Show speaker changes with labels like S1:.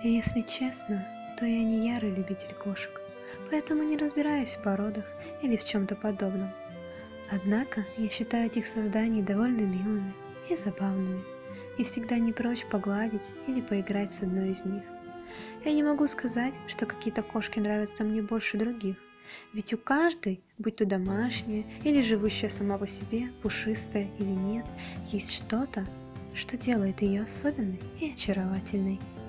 S1: Если честно, то я не ярый любитель кошек, поэтому не разбираюсь в породах или в чем-то подобном. Однако я считаю этих созданий довольно милыми и забавными, и всегда не прочь погладить или поиграть с одной из них. Я не могу сказать, что какие-то кошки нравятся мне больше других, ведь у каждой, будь то домашняя или живущая сама по себе, пушистая или нет, есть что-то, что делает ее особенной и очаровательной.